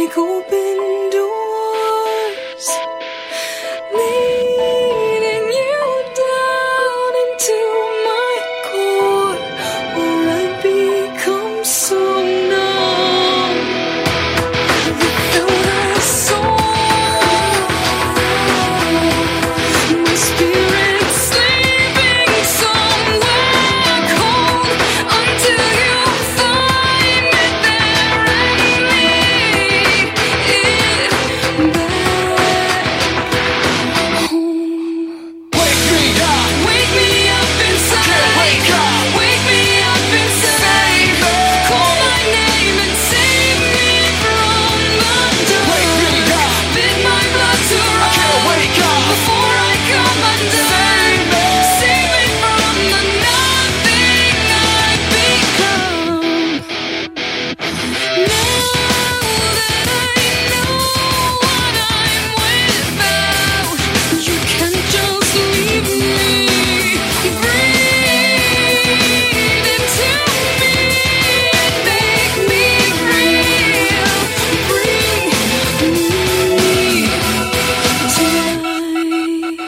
break open doors, leading you down into my core, where I become so numb without a soul. My spirit sleeping somewhere cold until you find me there and lead it back home. Wake me up inside. Wake me up inside. Call my name and save me from the dark. Bid my blood to run before I come undone. Save me from the nothing I've become. Now that I know what I'm without, you can't just leave me. Breathe into me and make me real. Bring me to life.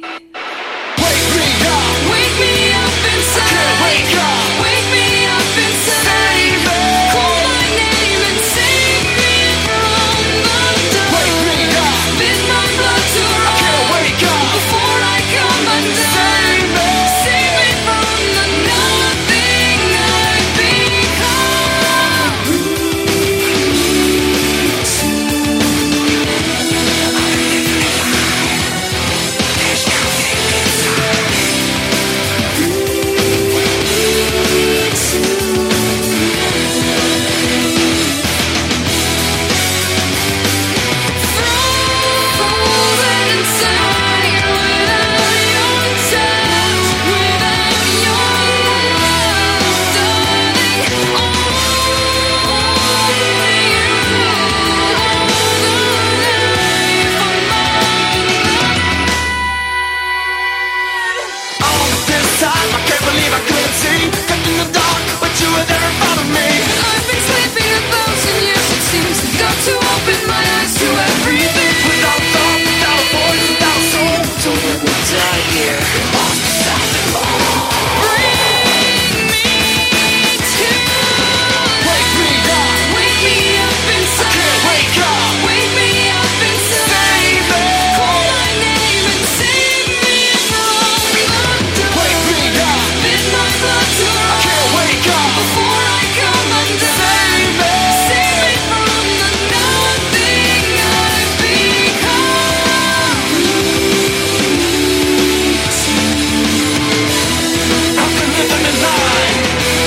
Wake me up inside. Wake me up inside. Call my name and save me from the dark. Bid my blood to run before I come undone. Save me from the nothing I've frozen inside without your touch, without your love, darling. Only you hold the life of All this time, I can't believe I couldn't see. Got in the dark, but you were there in front of me. I've been sleeping 1,000 years, it seems. Got to open my eyes to everything. Without a thought, without a voice, without a soul. So when we die here, lost beside the law. Bring me to Wake me up inside. wake up. Wake me up inside. Call my name and save me from the dark. Wake me up. Bid my blood to run Wake up. before I come undone. Save me from the nothing I've become. I've been living in line.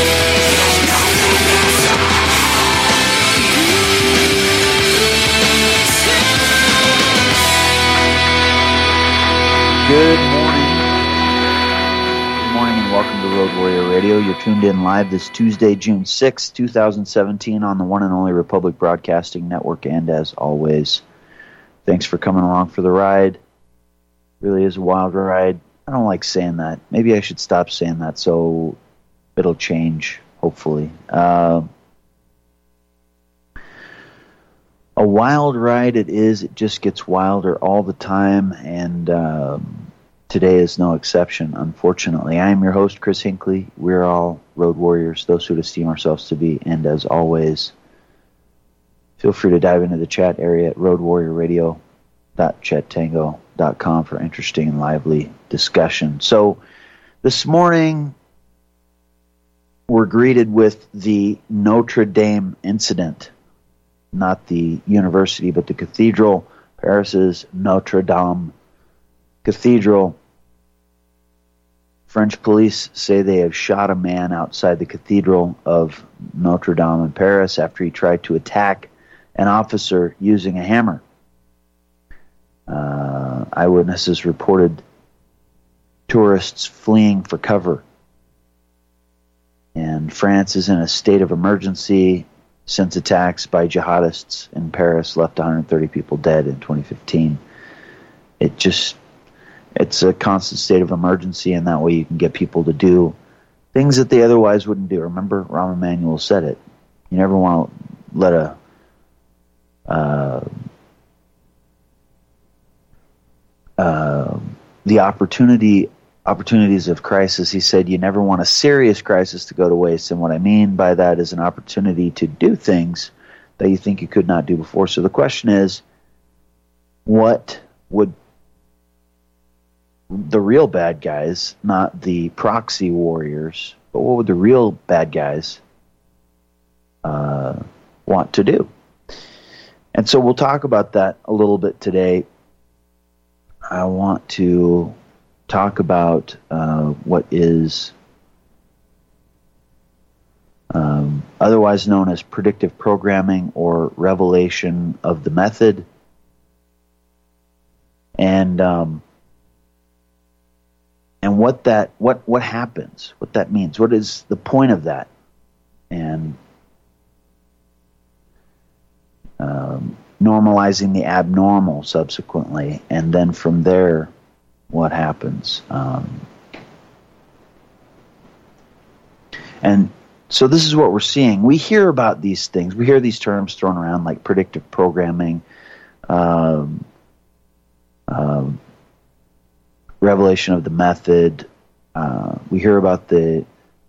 Good morning. Good morning and welcome to Road Warrior Radio. You're tuned in live this Tuesday, June 6th, 2017 on the one and only Republic Broadcasting Network. And as always, thanks for coming along for the ride. Really is a wild ride. I don't like saying that. Maybe I should stop saying that so it'll change, hopefully. A wild ride it is. It just gets wilder all the time, and today is no exception, unfortunately. I am your host, Chris Hinckley. We're all road warriors, those who esteem ourselves to be, and as always, feel free to dive into the chat area at roadwarriorradio.chattango.com for interesting and lively discussion. So this morning, we're greeted with the Notre Dame incident. Not the university, but the cathedral, Paris's Notre Dame Cathedral. French police say they have shot a man outside the Cathedral of Notre Dame in Paris after he tried to attack an officer using a hammer. Eyewitnesses reported tourists fleeing for cover. And France is in a state of emergency since attacks by jihadists in Paris left 130 people dead in 2015. It's a constant state of emergency, and that way you can get people to do things that they otherwise wouldn't do. Remember, Rahm Emanuel said it. You never want to let a the opportunities of crisis. He said you never want a serious crisis to go to waste, and what I mean by that is an opportunity to do things that you think you could not do before. So the question is, what would the real bad guys, not the proxy warriors, but what would the real bad guys want to do? And so we'll talk about that a little bit today. I want to talk about what is otherwise known as predictive programming or revelation of the method, and what happens, what that means, what is the point of that, and normalizing the abnormal subsequently, and then from there, what happens. And so this is what we're seeing. We hear about these things. We hear these terms thrown around like predictive programming, revelation of the method. We hear about the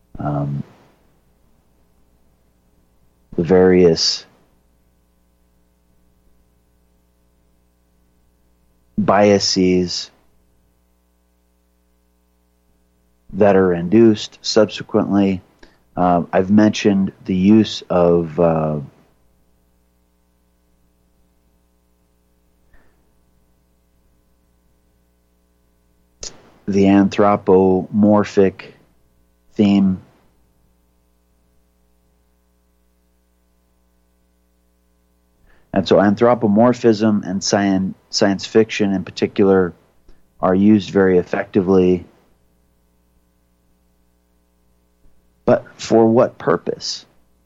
various biases that are induced subsequently. I've mentioned the use of the anthropomorphic theme. And so anthropomorphism and science fiction in particular are used very effectively. But for what purpose?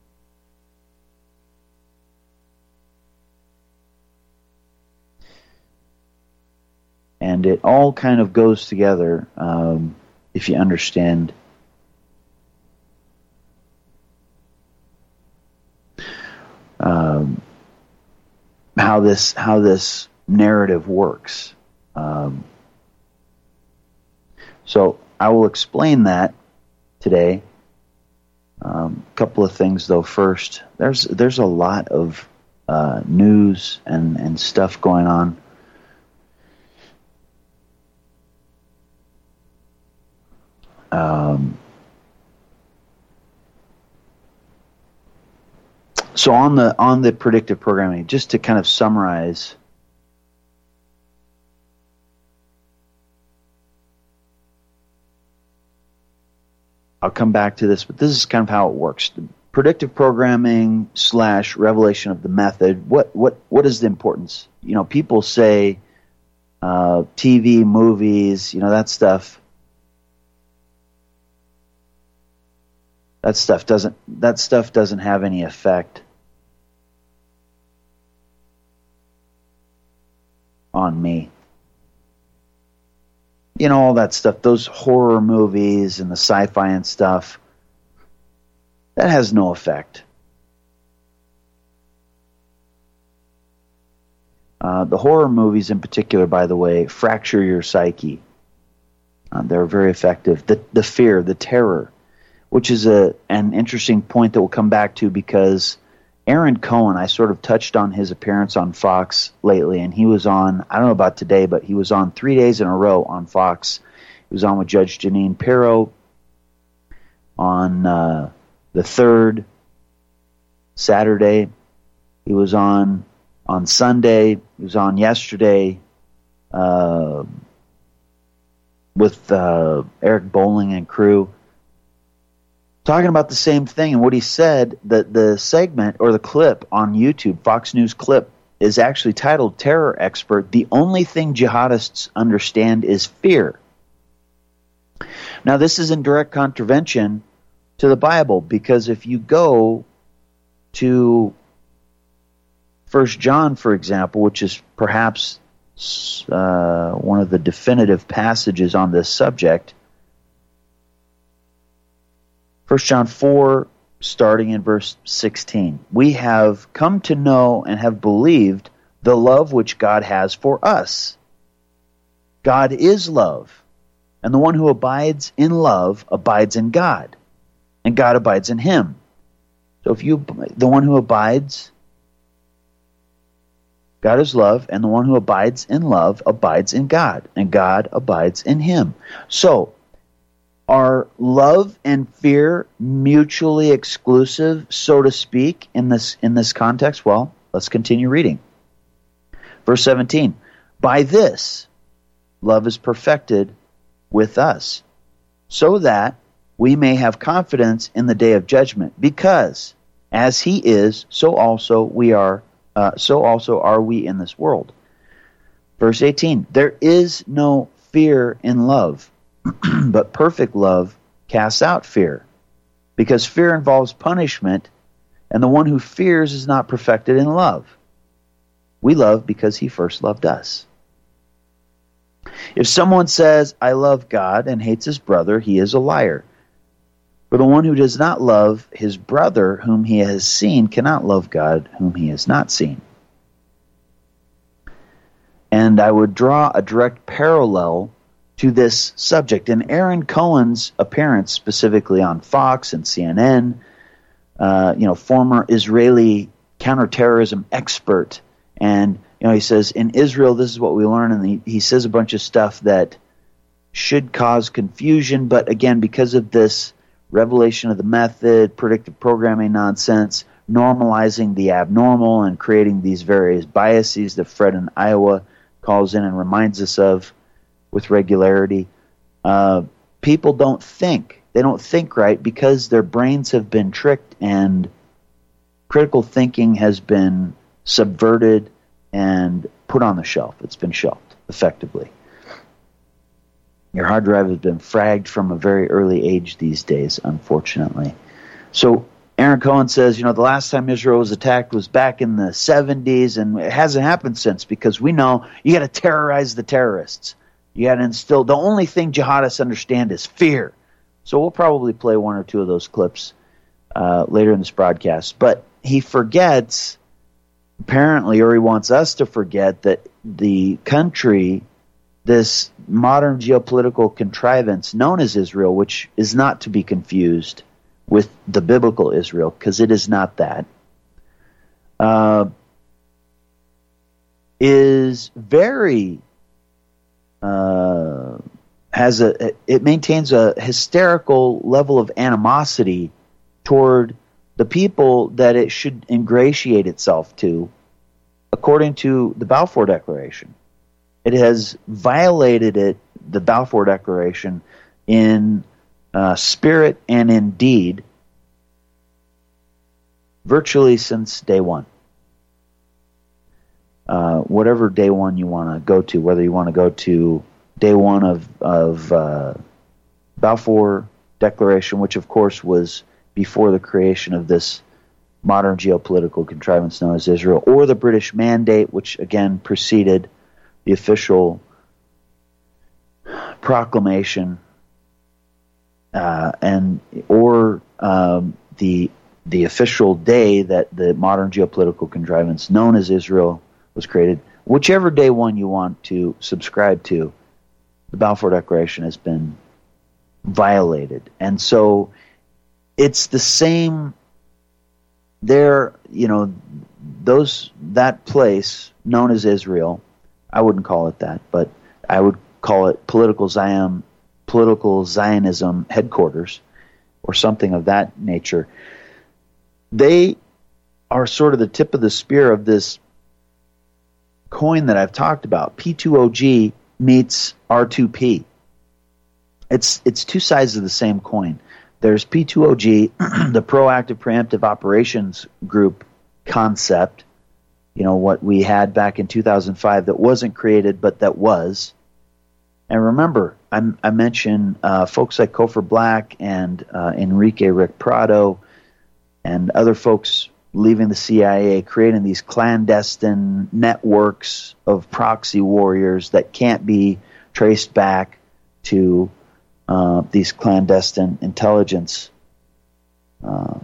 And it all kind of goes together if you understand how this narrative works. So I will explain that today. A couple of things though. First, there's a lot of news and stuff going on. So on the predictive programming, just to kind of summarize, I'll come back to this, but this is kind of how it works. The predictive programming / revelation of the method. What is the importance? People say TV, movies, that stuff. That stuff doesn't have any effect on me. All that stuff, those horror movies and the sci-fi and stuff, that has no effect. The horror movies in particular, by the way, fracture your psyche. They're very effective. The fear, the terror, which is an interesting point that we'll come back to, because Aaron Cohen, I sort of touched on his appearance on Fox lately, and he was on, I don't know about today, but he was on 3 days in a row on Fox. He was on with Judge Jeanine Pirro on the 3rd, Saturday. He was on Sunday. He was on yesterday with Eric Bolling and crew, talking about the same thing. And what he said, that the segment or the clip on YouTube, Fox News clip, is actually titled "Terror Expert, the only thing jihadists understand is fear." Now, this is in direct contravention to the Bible, because if you go to 1 John, for example, which is perhaps one of the definitive passages on this subject, 1 John 4, starting in verse 16. We have come to know and have believed the love which God has for us. God is love, and the one who abides in love abides in God, and God abides in him. So the one who abides, God is love, and the one who abides in love abides in God, and God abides in him. So, are love and fear mutually exclusive, so to speak, in this context? Well, let's continue reading. Verse 17, by this love is perfected with us, so that we may have confidence in the day of judgment, because as he is, so also are we in this world. Verse 18, there is no fear in love, but perfect love casts out fear, because fear involves punishment, and the one who fears is not perfected in love. We love because he first loved us. If someone says, I love God, and hates his brother, he is a liar. For the one who does not love his brother whom he has seen cannot love God whom he has not seen. And I would draw a direct parallel to this subject. In Aaron Cohen's appearance, specifically on Fox and CNN, former Israeli counterterrorism expert, and he says, in Israel, this is what we learn, and he says a bunch of stuff that should cause confusion, but again, because of this revelation of the method, predictive programming nonsense, normalizing the abnormal, and creating these various biases that Fred in Iowa calls in and reminds us of with regularity, people don't think. They don't think right because their brains have been tricked and critical thinking has been subverted and put on the shelf. It's been shelved, effectively. Your hard drive has been fragged from a very early age these days, unfortunately. So Aaron Cohen says, the last time Israel was attacked was back in the 70s, and it hasn't happened since, because we know you got to terrorize the terrorists. You got to instill. The only thing jihadists understand is fear. So we'll probably play one or two of those clips later in this broadcast. But he forgets, apparently, or he wants us to forget, that the country, this modern geopolitical contrivance known as Israel, which is not to be confused with the biblical Israel, because it is not that, is very it maintains a hysterical level of animosity toward the people that it should ingratiate itself to, according to the Balfour Declaration. It has violated the Balfour Declaration, in spirit and in deed, virtually since day one. Whatever day one you want to go to, whether you want to go to day one of Balfour Declaration, which of course was before the creation of this modern geopolitical contrivance known as Israel, or the British Mandate, which again preceded the official proclamation, or the official day that the modern geopolitical contrivance known as Israel was created. Whichever day one you want to subscribe to, the Balfour Declaration has been violated. And so it's the same there, that place known as Israel. I wouldn't call it that, but I would call it political Zionism headquarters, or something of that nature. They are sort of the tip of the spear of this coin that I've talked about. P2OG meets R2P. It's two sides of the same coin. There's P2OG, the Proactive Preemptive Operations Group concept, what we had back in 2005 that wasn't created, but that was. And remember, I mentioned folks like Cofer Black and Enrique Rick Prado and other folks leaving the CIA, creating these clandestine networks of proxy warriors that can't be traced back to these clandestine intelligence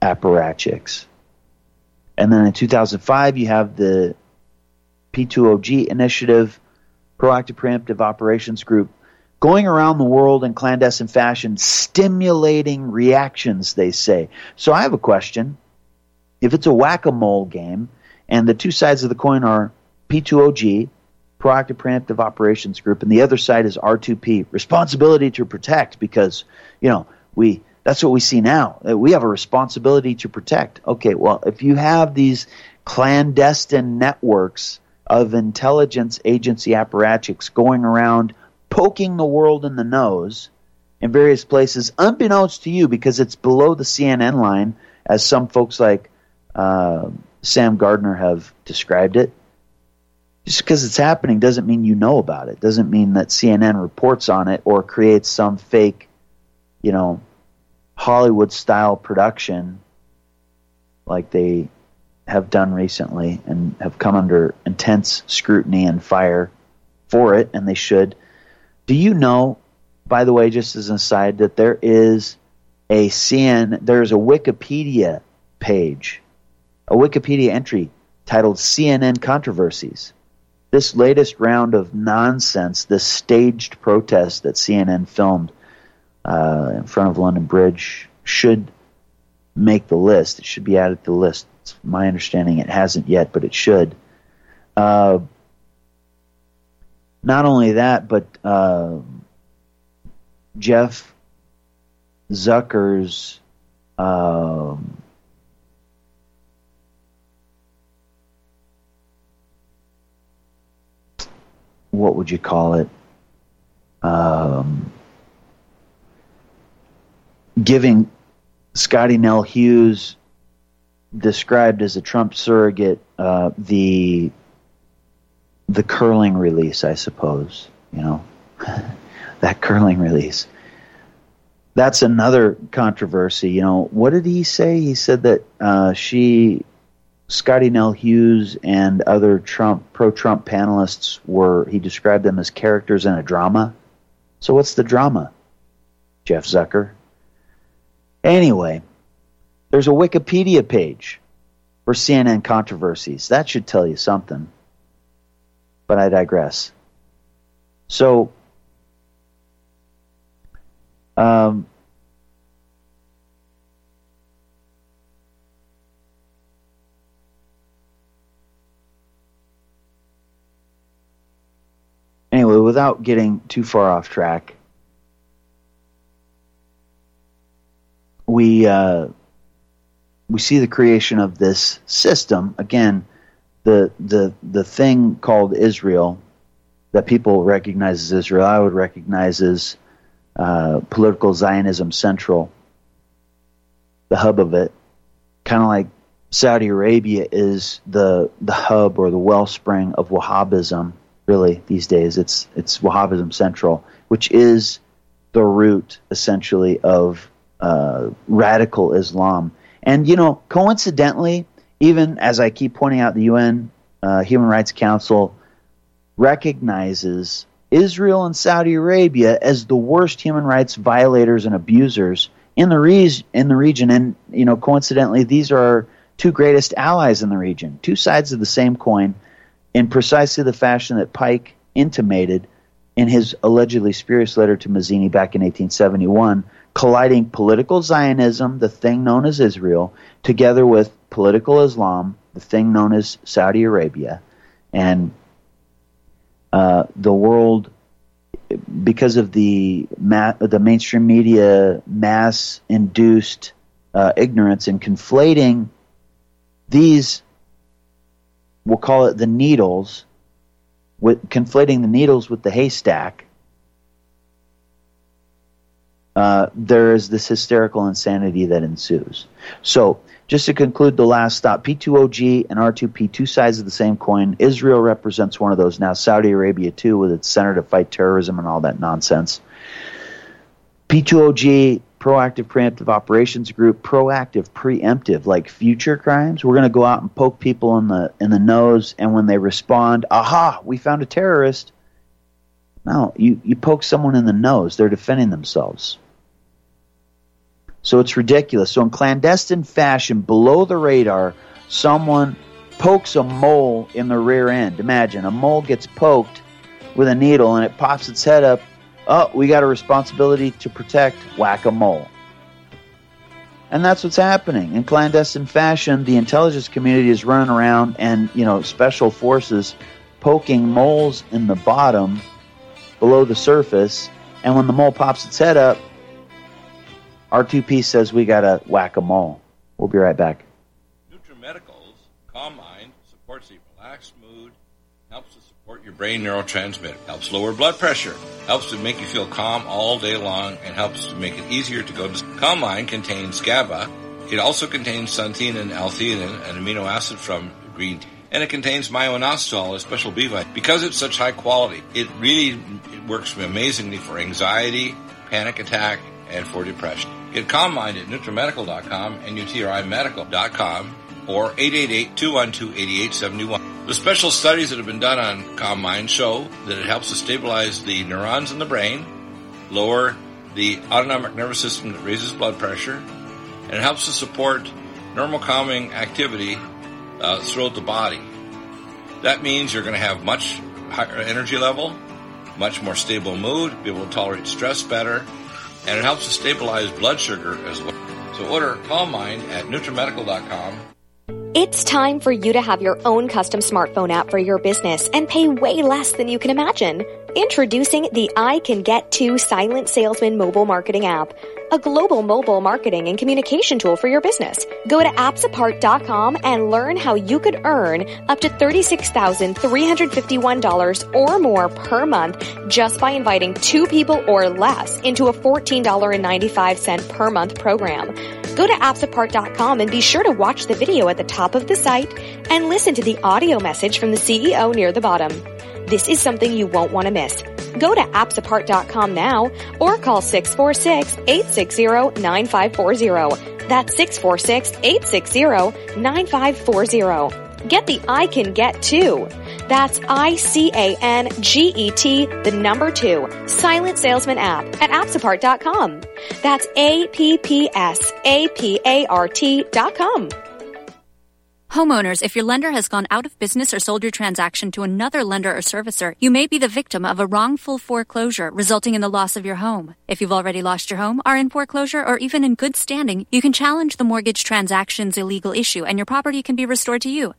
apparatchiks. And then in 2005, you have the P2OG initiative, Proactive Preemptive Operations Group, going around the world in clandestine fashion, stimulating reactions, they say. So I have a question. If it's a whack-a-mole game, and the two sides of the coin are P2OG, Proactive Preemptive Operations Group, and the other side is R2P, responsibility to protect, because, that's what we see now. We have a responsibility to protect. Okay, well, if you have these clandestine networks of intelligence agency apparatchiks going around poking the world in the nose in various places, unbeknownst to you, because it's below the CNN line, as some folks like Sam Gardner have described it. Just because it's happening doesn't mean you know about it. Doesn't mean that CNN reports on it or creates some fake, Hollywood-style production like they have done recently and have come under intense scrutiny and fire for it, and they should. Do you know, by the way, just as an aside, that there's a Wikipedia page, a Wikipedia entry titled CNN Controversies? This latest round of nonsense, this staged protest that CNN filmed in front of London Bridge, should make the list. It should be added to the list. It's my understanding it hasn't yet, but it should. Not only that, but Jeff Zucker's what would you call it? Giving Scotty Nell Hughes, described as a Trump surrogate, the curling release, I suppose. That curling release. That's another controversy. What did he say? He said that Scotty Nell Hughes and other pro-Trump panelists he described them as characters in a drama. So what's the drama, Jeff Zucker? Anyway, there's a Wikipedia page for CNN Controversies. That should tell you something. But I digress. So, anyway, without getting too far off track, we see the creation of this system. Again, the thing called Israel, that people recognize as Israel, I would recognize as political Zionism Central, the hub of it. Kind of like Saudi Arabia is the hub or the wellspring of Wahhabism. Really, these days, it's Wahhabism Central, which is the root, essentially, of radical Islam. And, coincidentally, even as I keep pointing out, the UN Human Rights Council recognizes Israel and Saudi Arabia as the worst human rights violators and abusers in the region. And, coincidentally, these are our two greatest allies in the region, two sides of the same coin, in precisely the fashion that Pike intimated in his allegedly spurious letter to Mazzini back in 1871, colliding political Zionism, the thing known as Israel, together with political Islam, the thing known as Saudi Arabia. And the world, because of the mainstream media mass-induced ignorance and conflating these, we'll call it the needles, conflating the needles with the haystack, there is this hysterical insanity that ensues. So, just to conclude the last stop, P2OG and R2P, two sides of the same coin. Israel represents one of those now. Saudi Arabia, too, with its Center to Fight Terrorism and all that nonsense. P2OG, Proactive Preemptive Operations Group, proactive, preemptive, like future crimes. We're going to go out and poke people in the nose, and when they respond, aha, we found a terrorist. No, you poke someone in the nose, they're defending themselves. So it's ridiculous. So in clandestine fashion, below the radar, someone pokes a mole in the rear end. Imagine, a mole gets poked with a needle and it pops its head up. Oh, we got a responsibility to protect whack-a-mole. And that's what's happening. In clandestine fashion, the intelligence community is running around and, special forces poking moles in the bottom below the surface. And when the mole pops its head up, R2P says we got to whack a mole. We'll be right back. NutriMedical's Calm Mind supports a relaxed mood, helps to support your brain neurotransmitter, helps lower blood pressure, helps to make you feel calm all day long, and helps to make it easier to go to sleep. Calm Mind contains GABA. It also contains xanthine and L-theanine, an amino acid from green tea. And it contains myo-inositol, a special B vitamin. Because it's such high quality, it works amazingly for anxiety, panic attack, and for depression. Get Calm Mind at NutriMedical.com and UTRIMedical.com or 888-212-8871. The special studies that have been done on Calm Mind show that it helps to stabilize the neurons in the brain, lower the autonomic nervous system that raises blood pressure, and it helps to support normal calming activity throughout the body. That means you're going to have much higher energy level, much more stable mood, be able to tolerate stress better, and it helps to stabilize blood sugar as well. So order Calm Mind at NutriMedical.com. It's time for you to have your own custom smartphone app for your business and pay way less than you can imagine. Introducing the I Can Get To Silent Salesman mobile marketing app, a global mobile marketing and communication tool for your business. Go to appsapart.com and learn how you could earn up to $36,351 or more per month just by inviting 2 people or less into a $14.95 per month program. Go to appsapart.com and be sure to watch the video at the top of the site and listen to the audio message from the CEO near the bottom. This is something you won't want to miss. Go to appsapart.com now or call 646-860-9540. That's 646-860-9540. Get the I Can Get To. That's ICANGET, the number 2, Silent Salesman app at appsapart.com. That's APPSAPART.com. Homeowners, if your lender has gone out of business or sold your transaction to another lender or servicer, you may be the victim of a wrongful foreclosure resulting in the loss of your home. If you've already lost your home, are in foreclosure, or even in good standing, you can challenge the mortgage transaction's illegal issue and your property can be restored to you.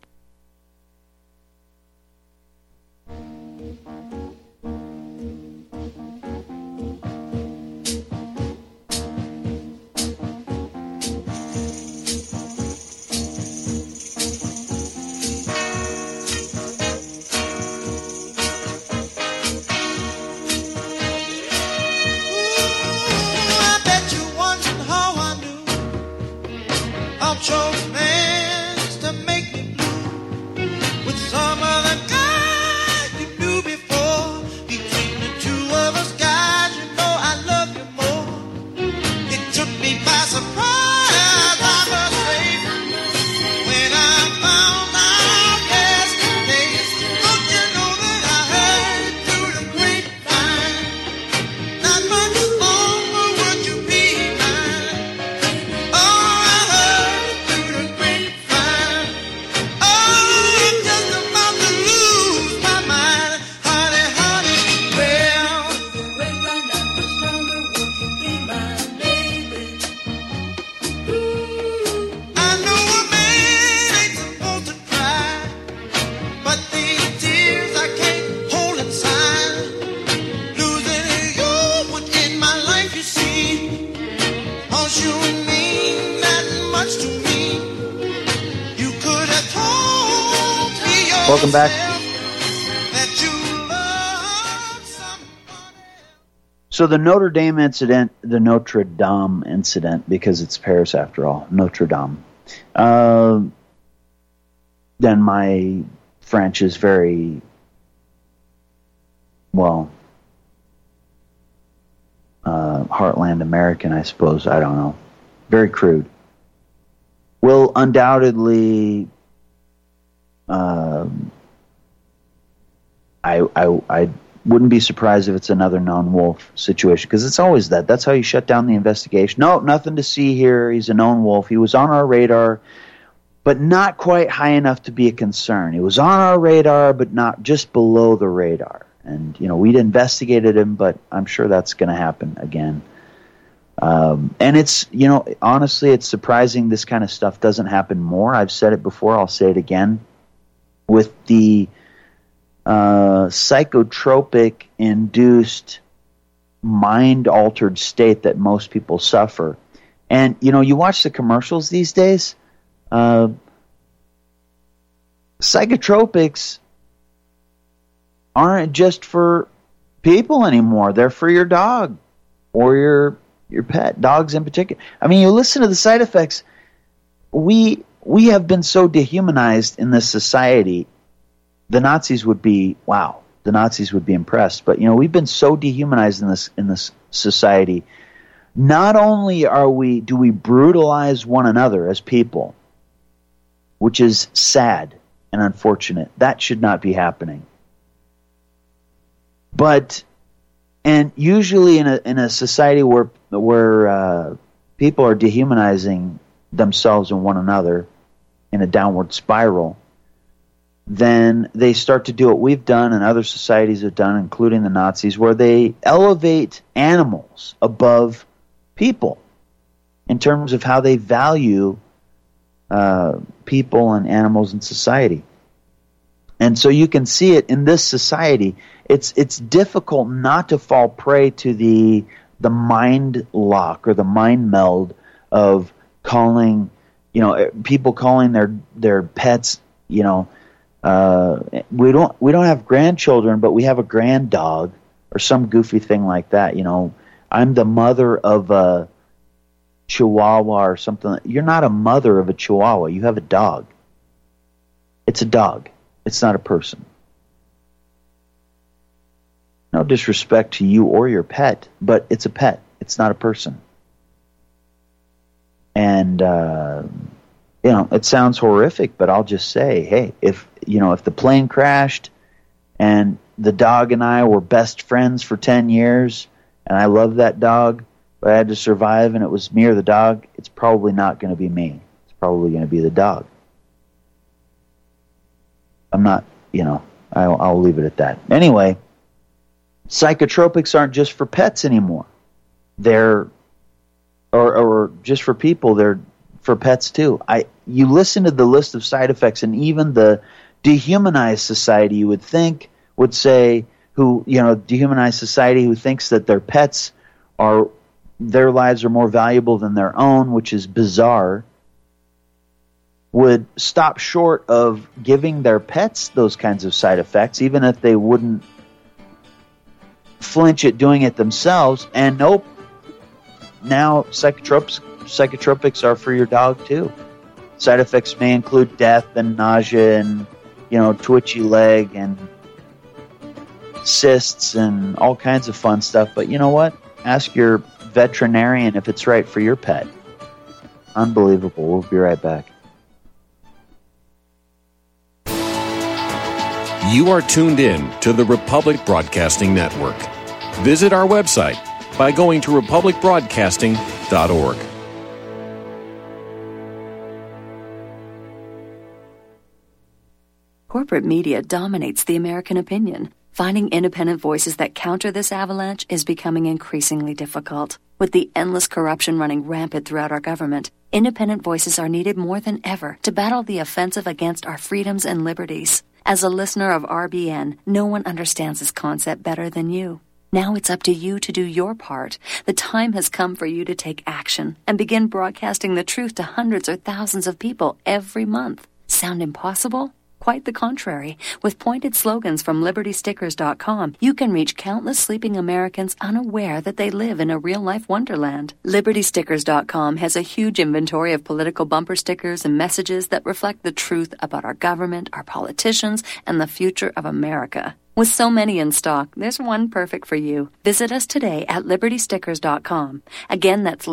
Chose man to make me blue with some other guy you knew before. Between the two of us, guys, you know I love you more. It took me by surprise, I must say, when I found out yesterday. Don't you know that I heard through the grapevine? Not much longer would you be mine. Oh, I heard. Welcome back. So the Notre Dame incident, the Notre Dame incident, because it's Paris after all, Notre Dame. Then my French is very, heartland American, I suppose. I don't know. Very crude. Will undoubtedly Wouldn't be surprised if it's another known wolf situation, because it's always that. That's how you shut down the investigation. No, nothing to see here. He's a known wolf. He was on our radar, but not quite high enough to be a concern. He was on our radar, but not just below the radar. And, we'd investigated him, but I'm sure that's going to happen again. And it's, honestly, it's surprising this kind of stuff doesn't happen more. I've said it before. I'll say it again. With the psychotropic induced mind-altered state that most people suffer. And, you watch the commercials these days, psychotropics aren't just for people anymore. They're for your dog or your pet, dogs in particular. I mean, you listen to the side effects. We have been so dehumanized in this society. The Nazis would be, wow, the Nazis would be impressed. But, we've been so dehumanized in this society. Not only do we brutalize one another as people, which is sad and unfortunate. That should not be happening. But, and usually in a society where people are dehumanizing themselves and one another in a downward spiral, then they start to do what we've done and other societies have done, including the Nazis, where they elevate animals above people in terms of how they value people and animals in society. And so you can see it in this society. It's difficult not to fall prey to the mind lock or the mind meld of calling, people calling their pets, we don't have grandchildren, but we have a grand dog or some goofy thing like that. I'm the mother of a Chihuahua or something. You're not a mother of a Chihuahua. You have a dog. It's a dog. It's not a person. No disrespect to you or your pet, but it's a pet. It's not a person. And, it sounds horrific, but I'll just say, hey, if the plane crashed and the dog and I were best friends for 10 years and I love that dog, but I had to survive and it was me or the dog, it's probably not going to be me. It's probably going to be the dog. I'm not, I'll leave it at that. Anyway, psychotropics aren't just for pets anymore. They're, or just for people, they're for pets too. You listen to the list of side effects, and even the dehumanized society, you would think, would say, dehumanized society who thinks that their pets their lives are more valuable than their own, which is bizarre, would stop short of giving their pets those kinds of side effects, even if they wouldn't flinch at doing it themselves. And nope, now psychotropics are for your dog too. Side effects may include death and nausea and, twitchy leg and cysts and all kinds of fun stuff. But you know what? Ask your veterinarian if it's right for your pet. Unbelievable. We'll be right back. You are tuned in to the Republic Broadcasting Network. Visit our website by going to republicbroadcasting.org. Corporate media dominates the American opinion. Finding independent voices that counter this avalanche is becoming increasingly difficult. With the endless corruption running rampant throughout our government, independent voices are needed more than ever to battle the offensive against our freedoms and liberties. As a listener of RBN, no one understands this concept better than you. Now it's up to you to do your part. The time has come for you to take action and begin broadcasting the truth to hundreds or thousands of people every month. Sound impossible? Quite the contrary. With pointed slogans from LibertyStickers.com, you can reach countless sleeping Americans unaware that they live in a real-life wonderland. LibertyStickers.com has a huge inventory of political bumper stickers and messages that reflect the truth about our government, our politicians, and the future of America. With so many in stock, there's one perfect for you. Visit us today at LibertyStickers.com. Again, that's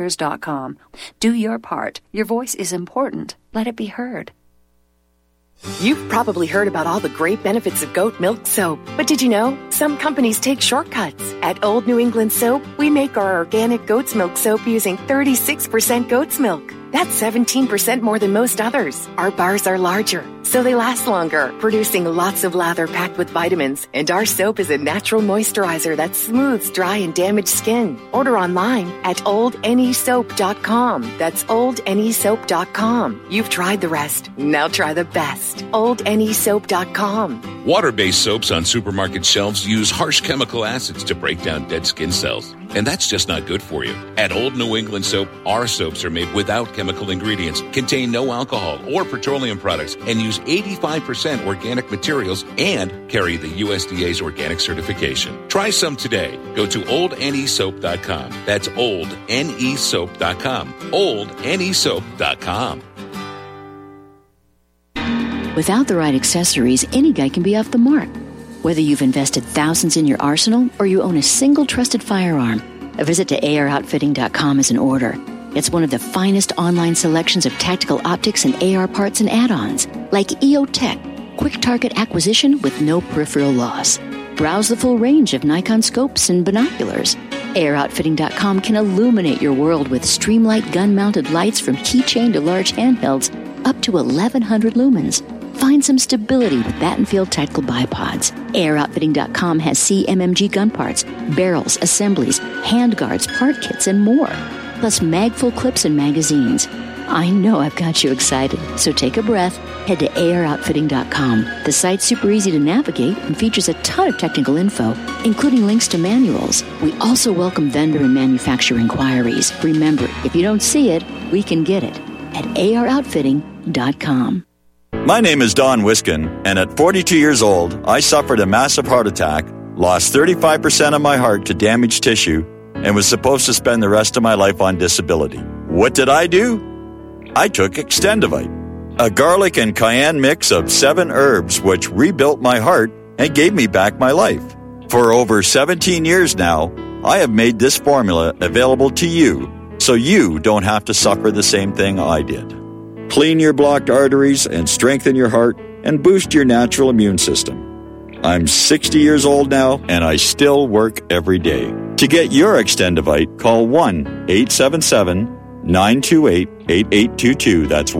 LibertyStickers.com. Do your part. Your voice is important. Let it be heard. You've probably heard about all the great benefits of goat milk soap, but did you know some companies take shortcuts? At Old New England Soap, we make our organic goat's milk soap using 36% goat's milk. That's 17% more than most others. Our bars are larger, so they last longer, producing lots of lather packed with vitamins. And our soap is a natural moisturizer that smooths dry and damaged skin. Order online at oldnesoap.com. That's oldnesoap.com. You've tried the rest. Now try the best. oldnesoap.com. Water-based soaps on supermarket shelves use harsh chemical acids to break down dead skin cells. And that's just not good for you. At Old New England Soap, our soaps are made without chemical ingredients, contain no alcohol or petroleum products, and use 85% organic materials and carry the USDA's organic certification. Try some today. Go to oldnesoap.com. That's oldnesoap.com. oldnesoap.com. Without the right accessories, any guy can be off the mark. Whether you've invested thousands in your arsenal or you own a single trusted firearm, a visit to AROutfitting.com is in order. It's one of the finest online selections of tactical optics and AR parts and add-ons, like EOTech, quick target acquisition with no peripheral loss. Browse the full range of Nikon scopes and binoculars. AROutfitting.com can illuminate your world with Streamlight gun-mounted lights from keychain to large handhelds up to 1,100 lumens. Find some stability with Battenfield Tactical Bipods. AirOutfitting.com has CMMG gun parts, barrels, assemblies, handguards, part kits, and more. Plus mag-full clips and magazines. I know I've got you excited, so take a breath. Head to AirOutfitting.com. The site's super easy to navigate and features a ton of technical info, including links to manuals. We also welcome vendor and manufacturer inquiries. Remember, if you don't see it, we can get it at AirOutfitting.com. My name is Don Wiskin, and at 42 years old, I suffered a massive heart attack, lost 35% of my heart to damaged tissue, and was supposed to spend the rest of my life on disability. What did I do? I took Extendivite, a garlic and cayenne mix of 7 herbs which rebuilt my heart and gave me back my life. For over 17 years now, I have made this formula available to you so you don't have to suffer the same thing I did. Clean your blocked arteries and strengthen your heart and boost your natural immune system. I'm 60 years old now, and I still work every day. To get your Extendivite, call 1-877-928-8822. That's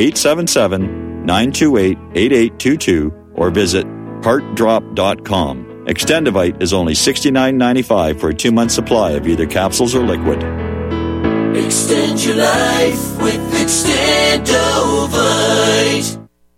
1-877-928-8822, or visit heartdrop.com. Extendivite is only $69.95 for a 2-month supply of either capsules or liquid. Extend your life with Extendovite.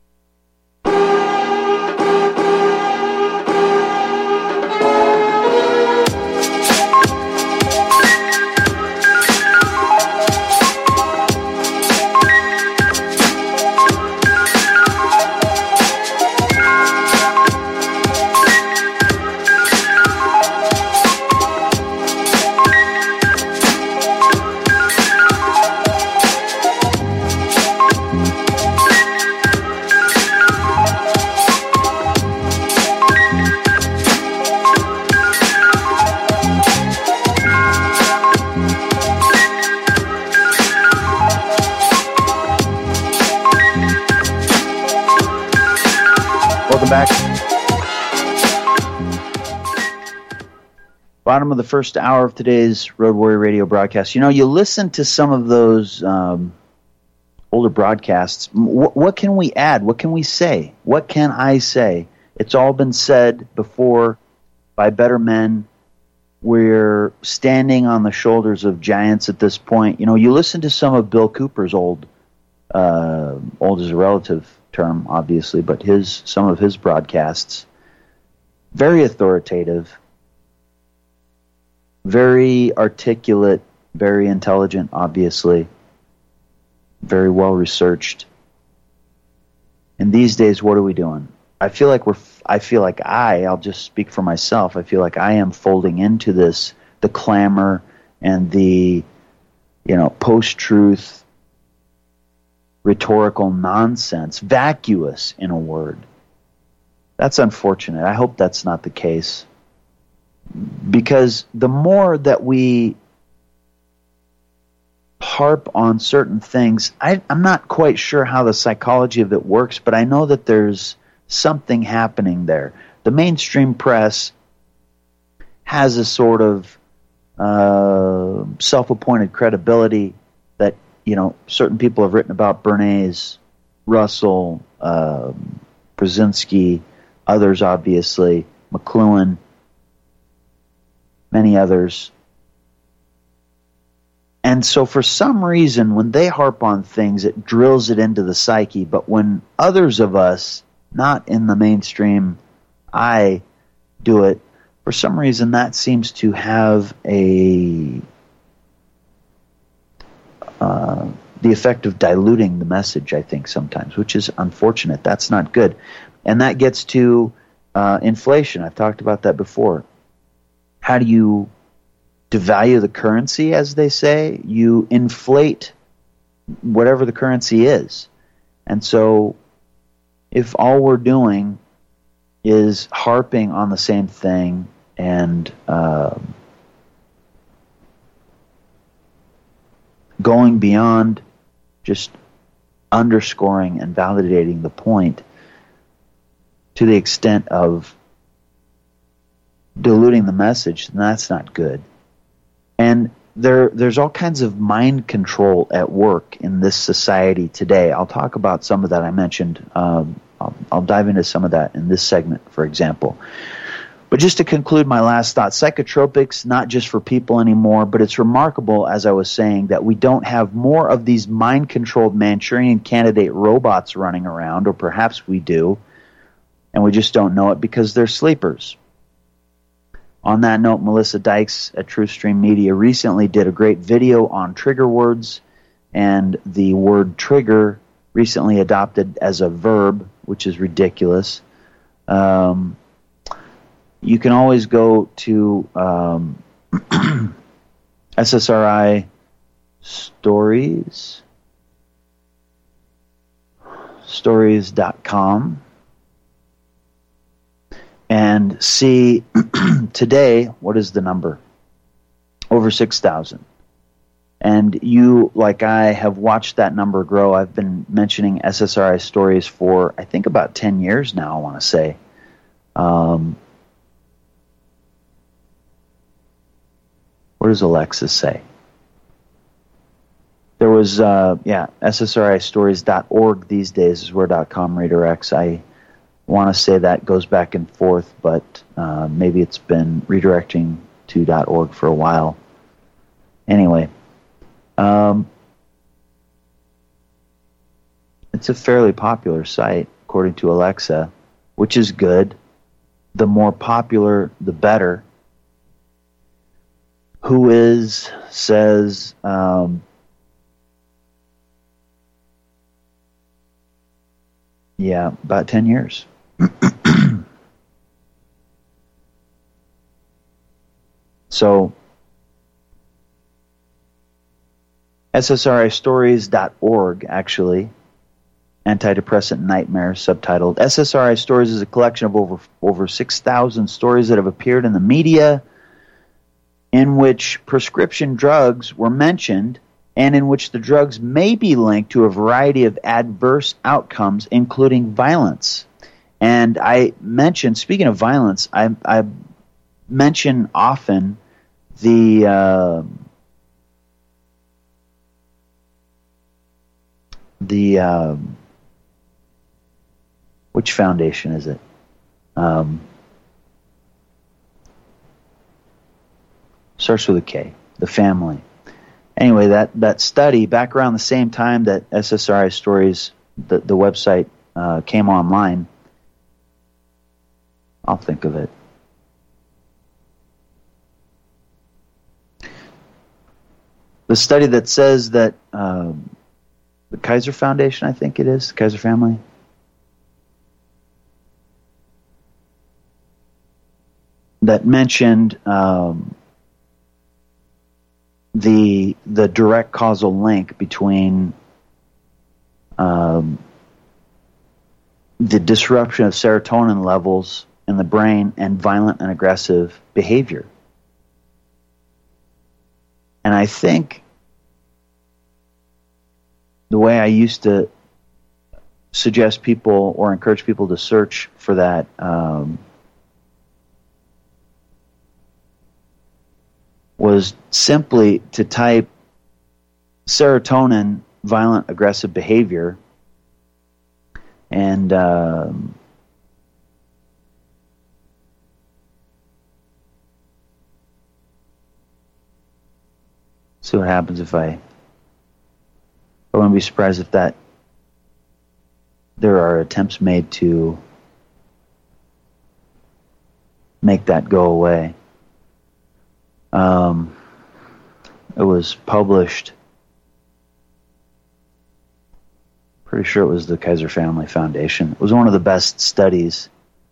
Bottom of the first hour of today's Road Warrior Radio broadcast. You know, you listen to some of those older broadcasts. What can we add? What can we say? What can I say? It's all been said before by better men. We're standing on the shoulders of giants at this point. You know, you listen to some of Bill Cooper's old is a relative term, obviously, but some of his broadcasts, very authoritative, very articulate, very intelligent, obviously, very well researched. And these days, what are we doing? I'll just speak for myself. I feel like I am folding into this, the clamor and the, post-truth rhetorical nonsense, vacuous in a word. That's unfortunate. I hope that's not the case. Because the more that we harp on certain things. I'm not quite sure how the psychology of it works, but I know that there's something happening there. The mainstream press has a sort of self-appointed credibility that, certain people have written about. Bernays, Russell, Brzezinski, others obviously, McLuhan, many others. And so for some reason, when they harp on things, it drills it into the psyche. But when others of us, not in the mainstream eye, do it, for some reason that seems to have the effect of diluting the message, I think, sometimes, which is unfortunate. That's not good. And that gets to inflation. I've talked about that before. How do you devalue the currency, as they say? You inflate whatever the currency is. And so if all we're doing is harping on the same thing and going beyond just underscoring and validating the point to the extent of diluting the message, then that's not good. And there's all kinds of mind control at work in this society today. I'll talk about some of that I mentioned. I'll dive into some of that in this segment, for example. But just to conclude my last thought, psychotropics, not just for people anymore, but it's remarkable, as I was saying, that we don't have more of these mind-controlled Manchurian candidate robots running around, or perhaps we do, and we just don't know it because they're sleepers. On that note, Melissa Dykes at TruthStream Media recently did a great video on trigger words, and the word trigger recently adopted as a verb, which is ridiculous. You can always go to SSRI stories.com and see today, what is the number? Over 6,000. And you, like I, have watched that number grow. I've been mentioning SSRI stories for, I think, about 10 years now, I want to say. What does Alexis say? There was, SSRIstories.org these days is where .com redirects. I want to say that goes back and forth, but maybe it's been redirecting to .org for a while. Anyway, it's a fairly popular site, according to Alexa, which is good. The more popular, the better. Who is says, about 10 years. So, SSRIstories.org, actually, Antidepressant Nightmares, subtitled. SSRI Stories is a collection of over 6,000 stories that have appeared in the media, in which prescription drugs were mentioned and in which the drugs may be linked to a variety of adverse outcomes, including violence. And I mentioned, speaking of violence, I mention often the which foundation is it? Starts with a K. The family. Anyway, that study, back around the same time that SSRI Stories, the website, came online, I'll think of it. The study that says that the Kaiser Foundation, I think it is, Kaiser family, that mentioned the direct causal link between the disruption of serotonin levels in the brain and violent and aggressive behavior. And I think the way I used to suggest people or encourage people to search for that was simply to type serotonin, violent aggressive behavior, and see what happens if I wouldn't be surprised if that there are attempts made to make that go away. It was published, pretty sure it was the Kaiser Family Foundation. It was one of the best studies.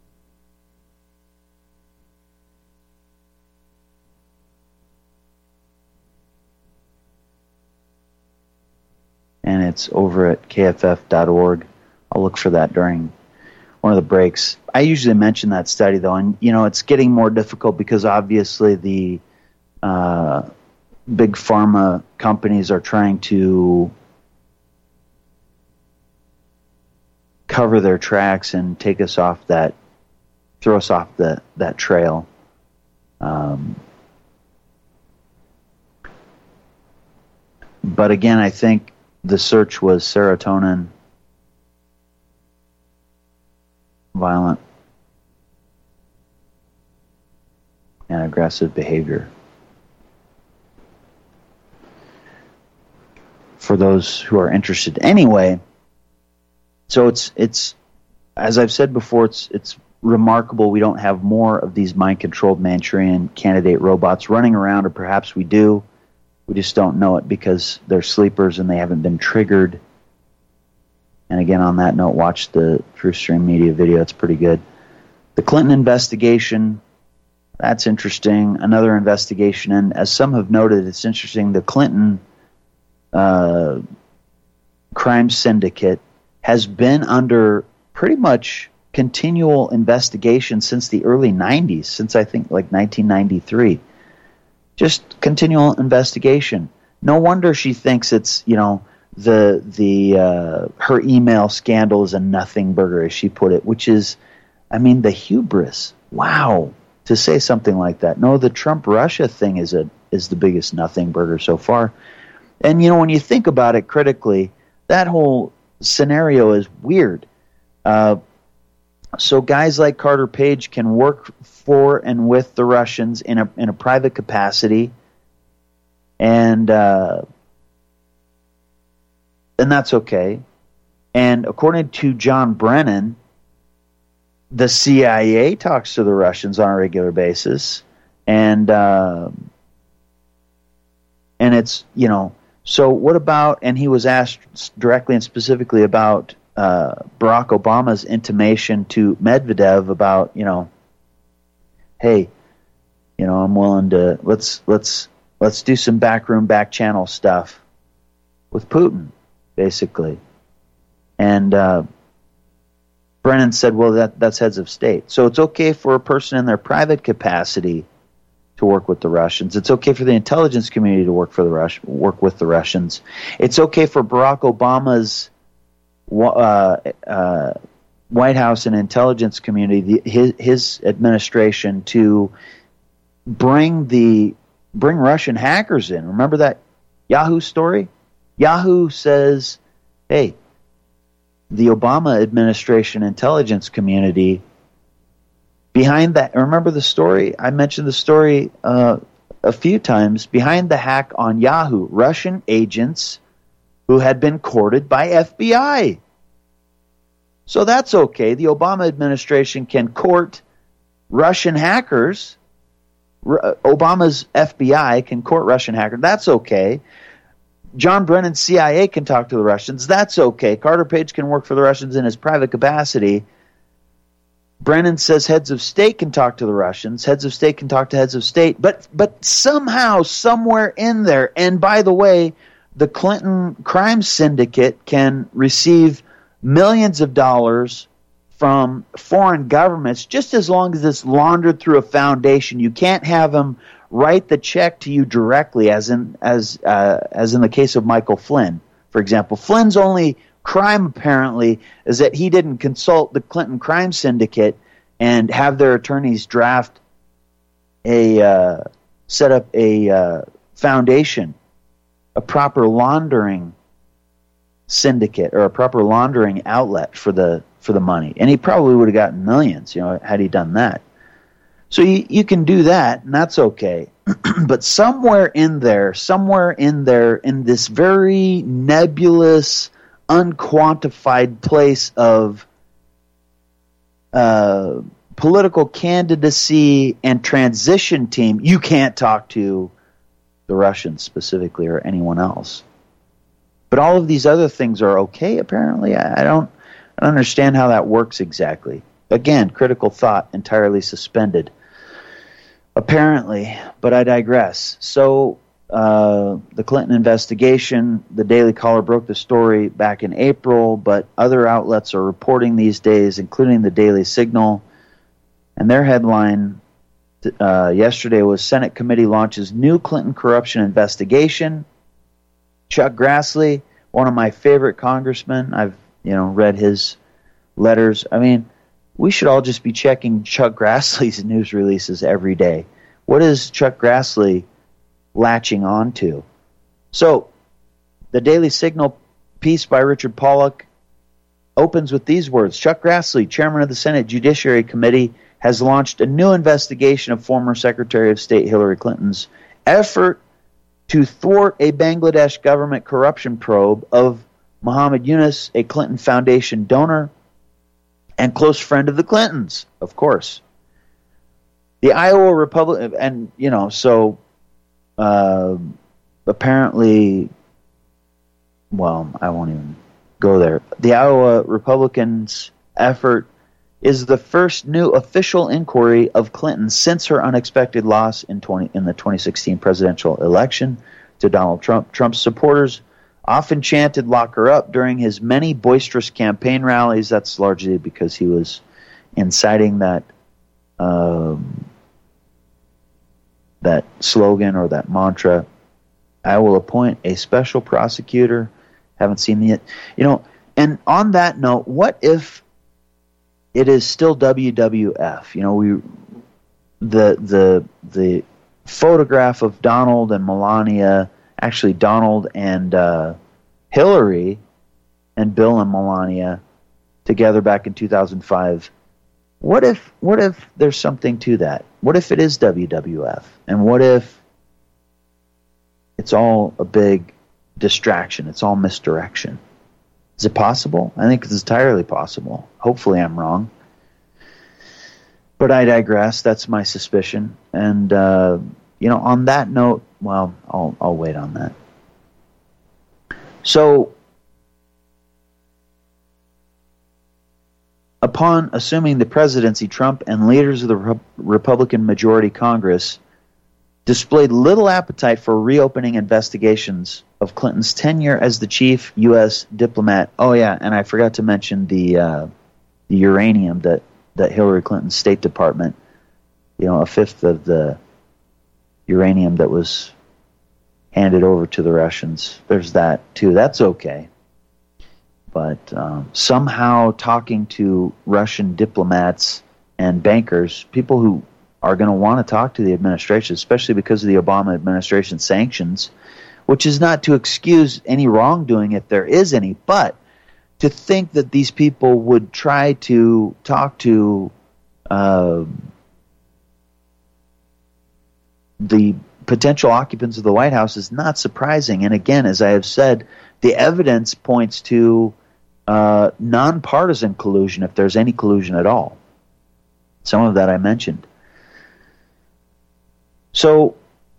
And it's over at kff.org. I'll look for that during one of the breaks. I usually mention that study, though, and, it's getting more difficult because obviously the big pharma companies are trying to cover their tracks and throw us off that trail. But again, I think the search was serotonin, violent and aggressive behavior. For those who are interested anyway. So it's as I've said before, it's remarkable we don't have more of these mind-controlled Manchurian candidate robots running around, or perhaps we do. We just don't know it because they're sleepers and they haven't been triggered. And again, on that note, watch the TruthStream Media video. It's pretty good. The Clinton investigation, that's interesting. Another investigation, and as some have noted, it's interesting, the Clinton crime syndicate has been under pretty much continual investigation since the early 90s, since I think like 1993. Just continual investigation. No wonder she thinks it's, her email scandal is a nothing burger, as she put it, which is, the hubris. Wow, to say something like that. No, the Trump-Russia thing is the biggest nothing burger so far. And, when you think about it critically, that whole scenario is weird. So guys like Carter Page can work for and with the Russians in a private capacity, and that's okay. And according to John Brennan, the CIA talks to the Russians on a regular basis, and it's, so what about, and he was asked directly and specifically about Barack Obama's intimation to Medvedev about, hey, I'm willing to, let's do some backroom, back channel stuff with Putin, basically. And Brennan said, well, that's heads of state. So it's okay for a person in their private capacity to work with the Russians. It's okay for the intelligence community to work with the Russians. It's okay for Barack Obama's White House and intelligence community, his administration, to bring Russian hackers in. Remember that Yahoo story? Yahoo says, hey, the Obama administration intelligence community behind that, remember the story? I mentioned the story a few times. Behind the hack on Yahoo, Russian agents who had been courted by FBI. So that's okay. The Obama administration can court Russian hackers. Obama's FBI can court Russian hackers. That's okay. John Brennan's CIA can talk to the Russians. That's okay. Carter Page can work for the Russians in his private capacity. Brennan says heads of state can talk to the Russians. Heads of state can talk to heads of state. But somehow, somewhere in there, and by the way, the Clinton crime syndicate can receive millions of dollars from foreign governments just as long as it's laundered through a foundation. You can't have them write the check to you directly, as in the case of Michael Flynn. for example. Flynn's only crime, apparently, is that he didn't consult the Clinton crime syndicate and have their attorneys set up a foundation, a proper laundering syndicate or a proper laundering outlet for the money. And he probably would have gotten millions, had he done that. So you can do that, and that's okay. But somewhere in there, in this very nebulous, unquantified place of political candidacy and transition team, you can't talk to the Russians specifically or anyone else. But all of these other things are okay, apparently. I don't understand how that works exactly. Again, critical thought entirely suspended. Apparently, but I digress. So, the Clinton investigation, the Daily Caller broke the story back in April, but other outlets are reporting these days, including the Daily Signal. And their headline yesterday was Senate committee launches new Clinton corruption investigation. Chuck Grassley, one of my favorite congressmen, I've read his letters. I mean, we should all just be checking Chuck Grassley's news releases every day. What is Chuck Grassley latching on to? So, the Daily Signal piece by Richard Pollack opens with these words. Chuck Grassley, chairman of the Senate Judiciary Committee, has launched a new investigation of former Secretary of State Hillary Clinton's effort to thwart a Bangladesh government corruption probe of Muhammad Yunus, a Clinton Foundation donor and close friend of the Clintons, of course. The Iowa Republican, and apparently, well, I won't even go there. The Iowa Republicans' effort is the first new official inquiry of Clinton since her unexpected loss in the 2016 presidential election to Donald Trump. Trump's supporters often chanted "lock her up" during his many boisterous campaign rallies. That's largely because he was inciting that that slogan or that mantra. I will appoint a special prosecutor. Haven't seen it. And on that note, what if it is still WWF? The photograph of Donald and Melania, actually Donald and Hillary and Bill and Melania together back in 2005. What if there's something to that? What if it is WWF? And what if it's all a big distraction? It's all misdirection. Is it possible? I think it's entirely possible. Hopefully I'm wrong. But I digress. That's my suspicion. And, on that note, well, I'll wait on that. So, upon assuming the presidency, Trump and leaders of the Republican majority Congress displayed little appetite for reopening investigations of Clinton's tenure as the chief U.S. diplomat. Oh, yeah, and I forgot to mention the uranium that Hillary Clinton's State Department, a fifth of the uranium that was handed over to the Russians. There's that, too. That's okay. But somehow talking to Russian diplomats and bankers, people who are going to want to talk to the administration, especially because of the Obama administration sanctions, which is not to excuse any wrongdoing if there is any, but to think that these people would try to talk to the potential occupants of the White House is not surprising. And again, as I have said, the evidence points to nonpartisan collusion, if there's any collusion at all. Some of that I mentioned. So,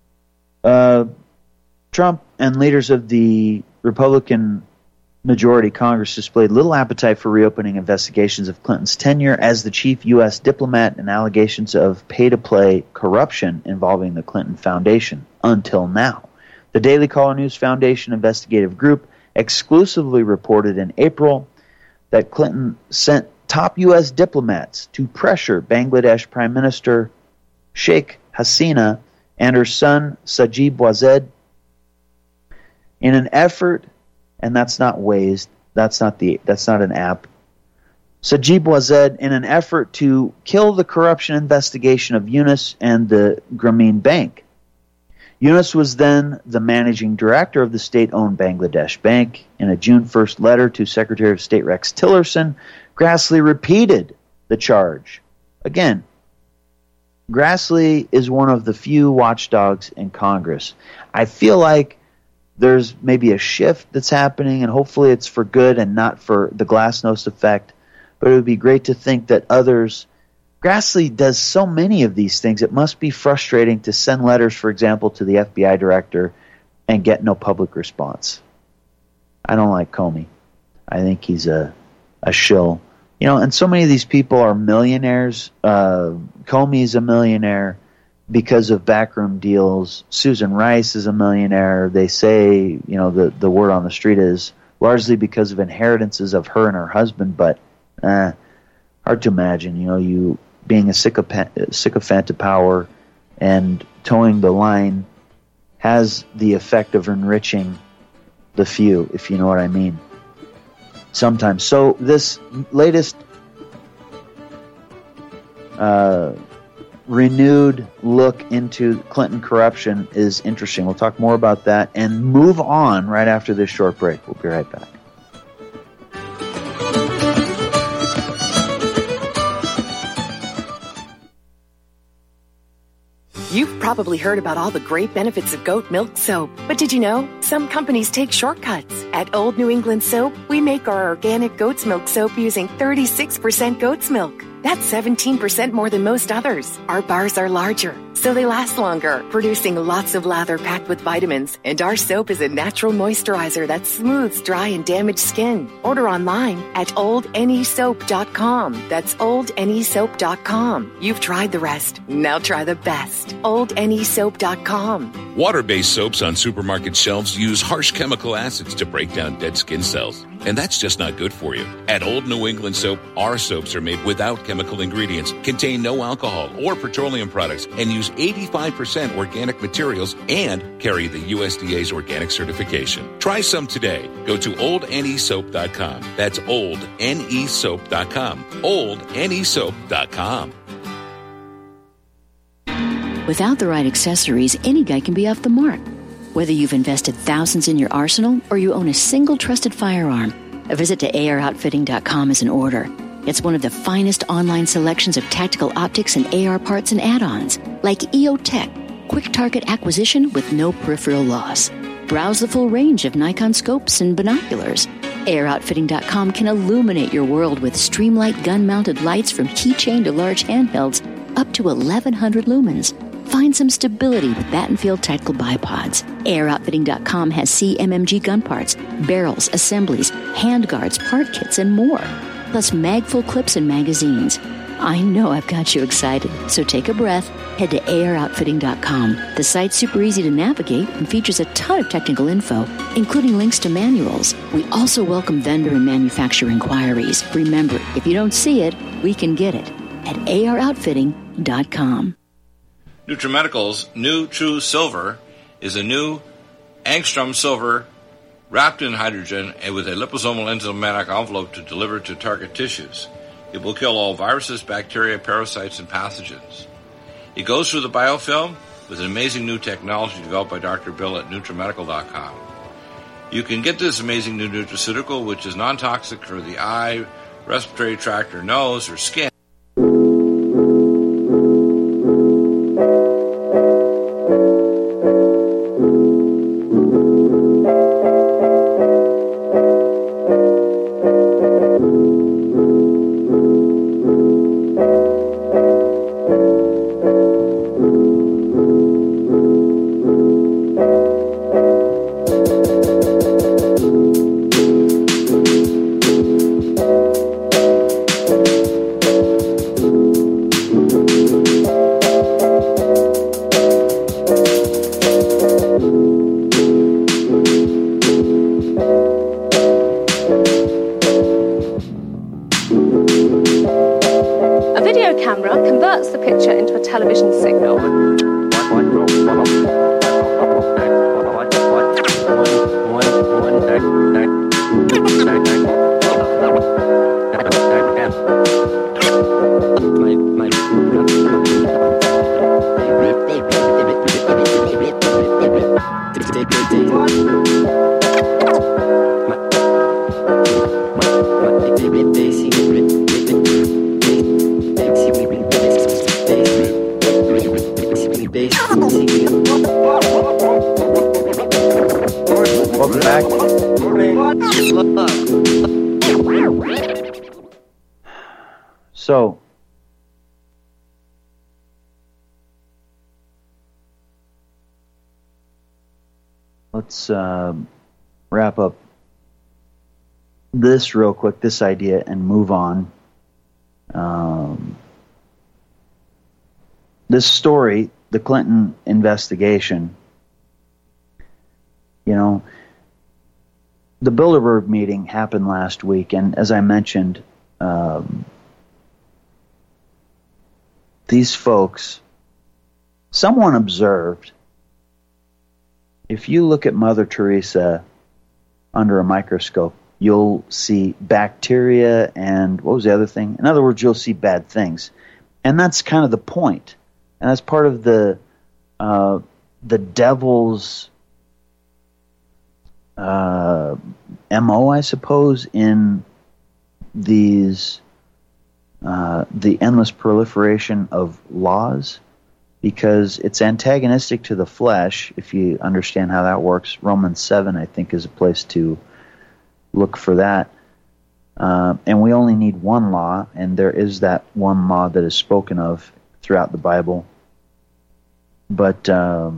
Trump and leaders of the Republican majority Congress displayed little appetite for reopening investigations of Clinton's tenure as the chief U.S. diplomat and allegations of pay-to-play corruption involving the Clinton Foundation until now. The Daily Caller News Foundation investigative group exclusively reported in April that Clinton sent top U.S. diplomats to pressure Bangladesh Prime Minister Sheikh Hasina and her son Sajid Wazed in an effort, and that's not Waze. That's not an app. Sajid Bouazed, in an effort to kill the corruption investigation of Yunus and the Grameen Bank. Yunus was then the managing director of the state-owned Bangladesh Bank. In a June 1st letter to Secretary of State Rex Tillerson, Grassley repeated the charge. Again, Grassley is one of the few watchdogs in Congress. I feel like there's maybe a shift that's happening, and hopefully it's for good and not for the glasnost effect. But it would be great to think that others... Grassley does so many of these things. It must be frustrating to send letters, for example, to the FBI director and get no public response. I don't like Comey. I think he's a shill. You know, and so many of these people are millionaires. Comey's a millionaire because of backroom deals. Susan Rice is a millionaire. They say, you know, the word on the street is largely because of inheritances of her and her husband, but hard to imagine, you know, you being a sycophant to power and towing the line has the effect of enriching the few, if you know what I mean. Sometimes. So this latest renewed look into Clinton corruption is interesting. We'll talk more about that and move on right after this short break. We'll be right back. You've probably heard about all the great benefits of goat milk soap, but did you know some companies take shortcuts? At Old New England Soap, we make our organic goat's milk soap using 36% goat's milk. That's 17% more than most others. Our bars are larger, so they last longer, producing lots of lather packed with vitamins. And our soap is a natural moisturizer that smooths dry and damaged skin. Order online at oldnesoap.com. That's oldnesoap.com. You've tried the rest. Now try the best. oldnesoap.com. Water-based soaps on supermarket shelves use harsh chemical acids to break down dead skin cells. And that's just not good for you. At Old New England Soap, our soaps are made without chemical ingredients, contain no alcohol or petroleum products, and use 85% organic materials and carry the USDA's organic certification. Try some today. Go to oldnesoap.com. That's oldnesoap.com. oldnesoap.com. Without the right accessories, any guy can be off the mark. Whether you've invested thousands in your arsenal or you own a single trusted firearm, a visit to AROutfitting.com is in order. It's one of the finest online selections of tactical optics and AR parts and add-ons, like EOTech, quick target acquisition with no peripheral loss. Browse the full range of Nikon scopes and binoculars. AROutfitting.com can illuminate your world with Streamlight gun-mounted lights from keychain to large handhelds up to 1,100 lumens. Find some stability with Battenfield Tactical Bipods. AirOutfitting.com has CMMG gun parts, barrels, assemblies, handguards, part kits, and more. Plus mag-full clips and magazines. I know I've got you excited, so take a breath. Head to AirOutfitting.com. The site's super easy to navigate and features a ton of technical info, including links to manuals. We also welcome vendor and manufacturer inquiries. Remember, if you don't see it, we can get it at AirOutfitting.com. NutriMedical's new True Silver is a new angstrom silver wrapped in hydrogen and with a liposomal enzymatic envelope to deliver to target tissues. It will kill all viruses, bacteria, parasites, and pathogens. It goes through the biofilm with an amazing new technology developed by Dr. Bill at NutriMedical.com. You can get this amazing new nutraceutical, which is non-toxic for the eye, respiratory tract, or nose, or skin. Welcome back. So, let's wrap up this real quick, this idea, and move on. This story, the Clinton investigation, you know, the Bilderberg meeting happened last week, and as I mentioned, these folks, someone observed, if you look at Mother Teresa under a microscope, you'll see bacteria and what was the other thing? In other words, you'll see bad things. And that's kind of the point. And that's part of the devil's MO, I suppose, in these the endless proliferation of laws, because it's antagonistic to the flesh, if you understand how that works. Romans 7, I think, is a place to look for that. And we only need one law, and there is that one law that is spoken of throughout the Bible. But, I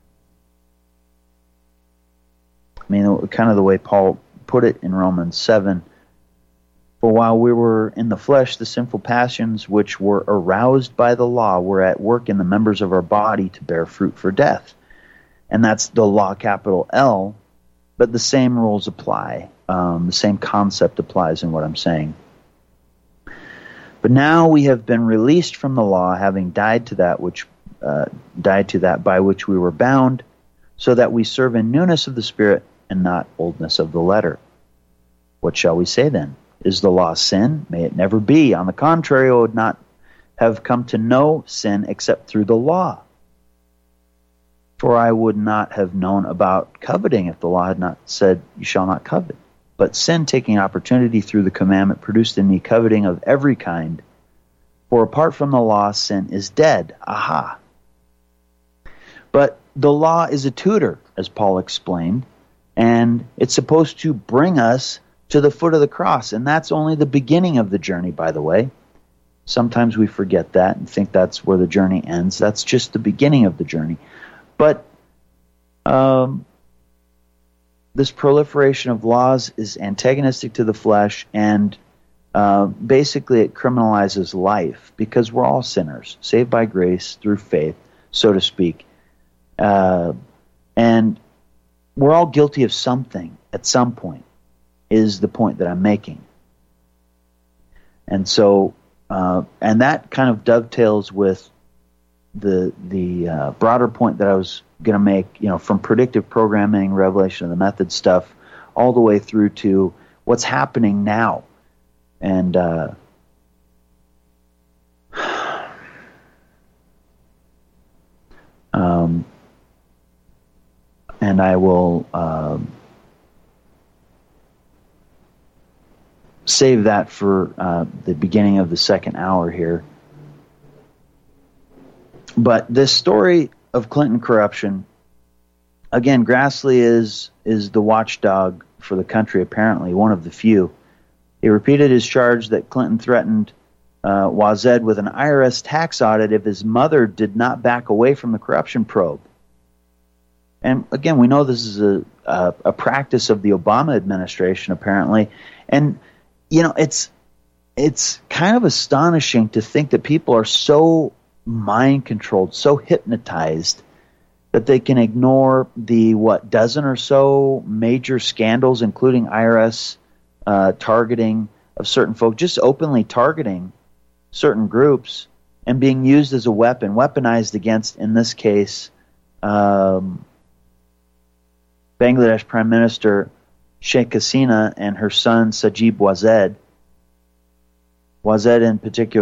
mean, kind of the way Paul put it in Romans 7, for while we were in the flesh, the sinful passions which were aroused by the law were at work in the members of our body to bear fruit for death. And that's the law, capital L, but the same rules apply. The same concept applies in what I'm saying. But now we have been released from the law, having died to that by which we were bound, so that we serve in newness of the Spirit and not oldness of the letter. What shall we say then? Is the law sin? May it never be. On the contrary, I would not have come to know sin except through the law. For I would not have known about coveting if the law had not said, you shall not covet. But sin, taking opportunity through the commandment, produced in me coveting of every kind. For apart from the law, sin is dead. Aha! But the law is a tutor, as Paul explained, and it's supposed to bring us to the foot of the cross, and that's only the beginning of the journey, by the way. Sometimes we forget that and think that's where the journey ends. That's just the beginning of the journey. But this proliferation of laws is antagonistic to the flesh, and basically it criminalizes life, because we're all sinners, saved by grace through faith, so to speak. And we're all guilty of something at some point, is the point that I'm making. And so, and that kind of dovetails with the broader point that I was going to make, you know, from predictive programming, revelation of the method stuff, all the way through to what's happening now. And and I will save that for the beginning of the second hour here. But this story of Clinton corruption, again, Grassley is the watchdog for the country, apparently, one of the few. He repeated his charge that Clinton threatened Wazed with an IRS tax audit if his mother did not back away from the corruption probe. And again, we know this is a practice of the Obama administration, apparently. And, you know, it's kind of astonishing to think that people are so mind-controlled, so hypnotized, that they can ignore the, dozen or so major scandals, including IRS targeting of certain folk, just openly targeting certain groups and being used as a weapon, weaponized against, in this case, Bangladesh Prime Minister Sheikh Hasina and her son Sajib Wazed. Wazed in particular